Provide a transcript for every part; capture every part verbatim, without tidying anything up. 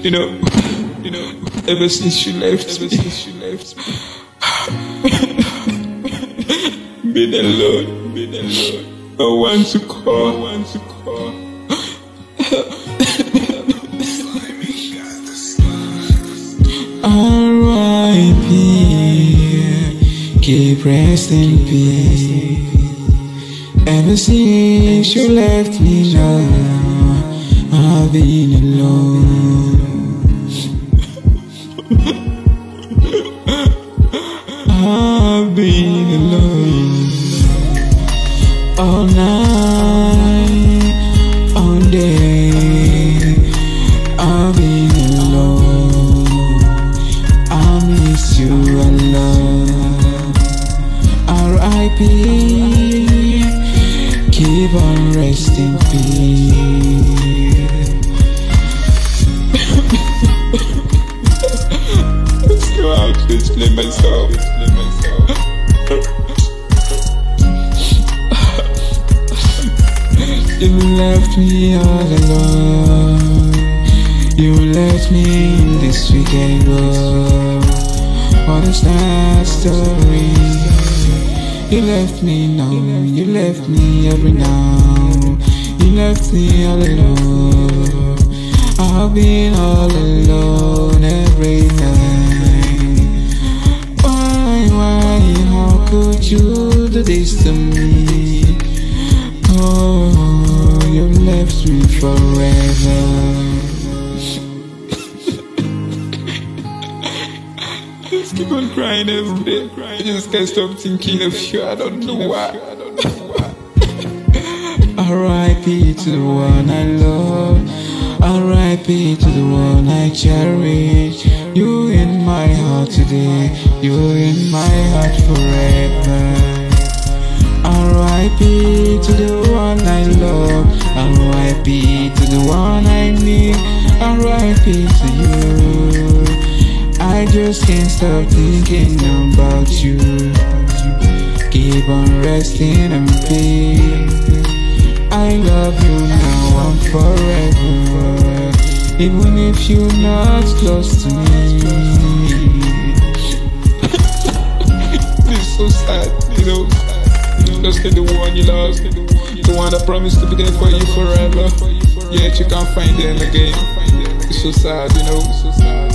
You know, you know, ever since you left, ever since you left, been alone, been alone. I want to call, I want to call. R I P, keep rest in peace. Ever since you left me now, I've been alone. I've been alone all night, all day. I've been alone. I miss you a lot. R I P, keep on resting peace. Let's go out to explain myself. Explain myself. You left me all alone. You left me in this weekend world. What is that story? You left me now, you left me every now. You left me all alone. I've been all alone every night. Why, why, how could you do this to me? Oh, you left me forever. I just keep on crying every day. I just can't stop thinking of you. I don't know why. R I P to the one I love. R I P to the one I cherish. You in my heart today. You in my heart forever. R I P to the one I love. R I P to the one I need. R I P to you. I just can't stop thinking about you. Keep on resting in peace. I love you now and forever, even if you're not close to me. It's so sad, you know. Just get the one you lost, the one that promised to be there for you forever. Yet you can't find them again. It's so sad, you know. It's so sad.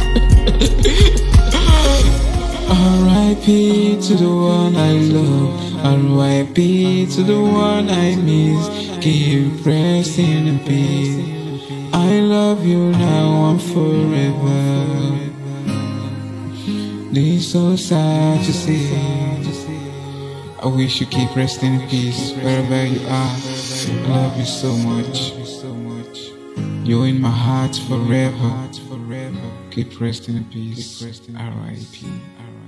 R I P to the one I love. R I P to the one I miss. Keep resting in peace. I love you now and forever. This is so sad to see. I wish you keep resting in peace wherever you are. I love you so much. You're in my heart forever. Keep resting in peace. R I P